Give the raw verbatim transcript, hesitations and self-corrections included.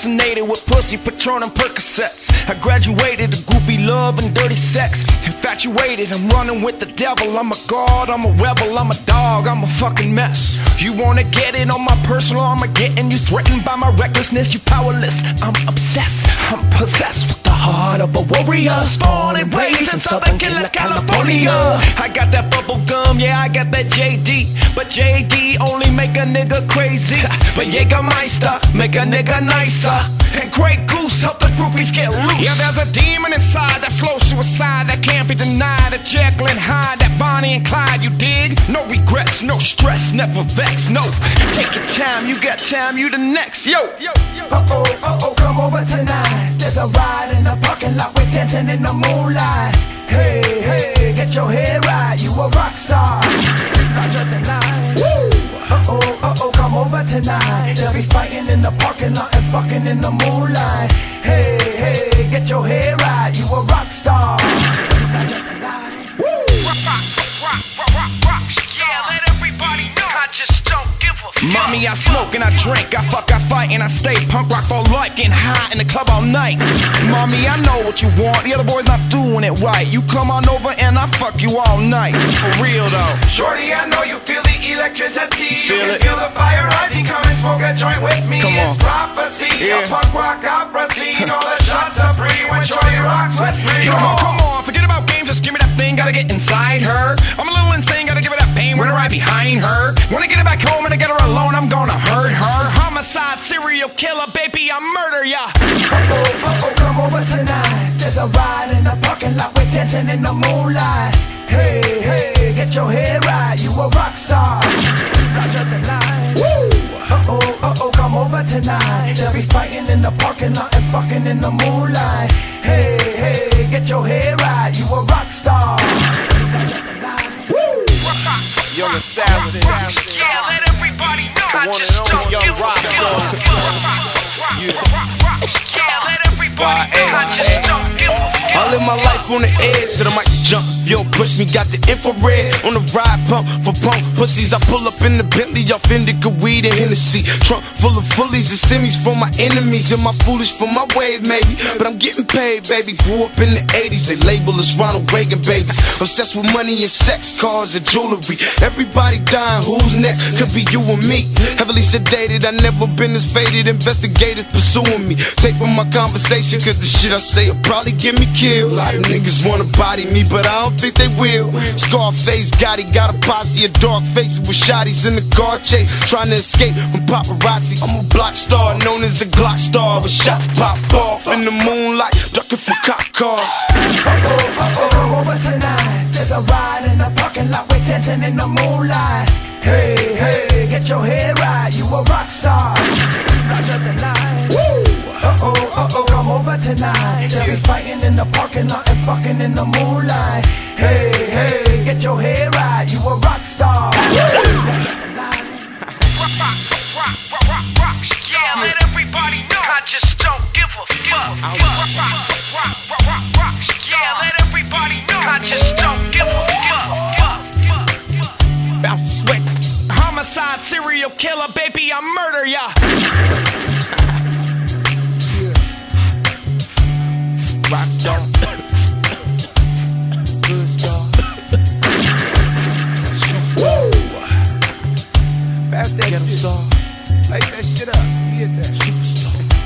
Fascinated with pussy, Patron and Percocets. I graduated to groupie love and dirty sex. Infatuated, I'm running with the devil. I'm a god, I'm a rebel, I'm a dog, I'm a fucking mess. You wanna get it on my personal Armageddon? You threatened by my recklessness, you powerless. I'm obsessed, I'm possessed with the heart of a warrior. Born and raised in Southern California. I got that bubble gum, yeah, I got that J D. But J D only make a nigga crazy. But Jägermeister make a nigga nicer. And Grey Goose help the groupies get loose. Yeah, there's a demon inside, that slow suicide that can't be denied. That Jekyll and Hyde, that Bonnie and Clyde, you dig? No regrets, no stress, never vex, no. Take your time, you got time, you the next. Yo, yo, yo. Uh-oh, uh-oh, come over tonight. There's a ride in the parking lot, we're dancing in the moonlight. Hey, hey, get your head right, you a rock star. Roger the line. Woo! Uh-oh, uh-oh, come over tonight. They'll be fighting in the parking lot and fucking in the moonlight. Hey, hey, get your head right, you a rock star. Roger the line. Woo! Rock, rock, rock, rock, rock, rock star. Yeah, let everybody know I just don't give a fuck. Mommy, I smoke and I drink, I fuck, I fight and I stay punk rock for life, getting high in the club all night. Mommy, I know what you want, the other boy's not doing it right. You come on over and I fuck you all night. For real though. Shorty, I know you feel the electricity. Feel you can it. Feel the fire rising, come and smoke a joint with me. Come on. It's prophecy, yeah. A punk rock opera scene. All the shots are free when Shorty rocks with me. Come on, come on, forget about games, just give me that thing, gotta get inside her. I'm a little insane, gotta give her that pain, running right behind her. Wanna get her back home and I get her alone, I'm gonna hurt her. Homicide, serial killer, baby, I murder ya. Uh-oh, uh-oh, come over tonight. There's a ride in the parking lot, we're dancing in the moonlight. Hey, hey, get your head right, you a rock star. Roger the line. Woo! Uh-oh, uh-oh, come over tonight. They'll be fighting in the parking lot and fucking in the moonlight. Hey, hey, get your head right, you a rock star. Roger the line. Woo! Young Assassin. Yeah, let everybody know I just don't give a fuck. Yeah, let everybody know I just don't give a fuck. I live my life on the edge, so the mic jump. If you don't push me, got the infrared on the ride pump for punk pussies. I pull up in the Bentley, off indica weed and Hennessy. Trunk full of fullies and semis for my enemies, and my foolish for my ways, maybe. But I'm getting paid, baby. Grew up in the eighties, they label us Ronald Reagan babies. Obsessed with money and sex, cars and jewelry. Everybody dying, who's next? Could be you and me. Heavily sedated, I never been as faded. Investigators pursuing me, taping my conversation, cause the shit I say will probably get me killed. A lot of niggas wanna body me, but I don't think they will. Scarface Gotti got a posse of dark faces with shotties in the car chase, trying to escape from paparazzi. I'm a block star, known as a Glock star, but shots pop off in the moonlight, ducking for cop cars. Uh-oh, uh-oh, come over tonight. There's a ride in the parking lot, we're dancing in the moonlight. Hey, hey, get your head right, you a rock star. Roger the line. Woo! Uh-oh, uh-oh, come over tonight. They'll be fighting in the parking lot and fucking in the moonlight. Hey, hey, get your head right, you a rock star. Roger the line. Rock, rock, rock, rock, rock, rock. Yeah, let everybody know I just don't give a fuck. Rock, rock, rock, rock, rock, rock. Yeah, let everybody know I just don't give a fuck. Bounce the sweats. Homicide, serial killer, baby, I murder ya. Rock star, good star. Woo! Pass that shit. Star. Light that shit up. Get that superstar.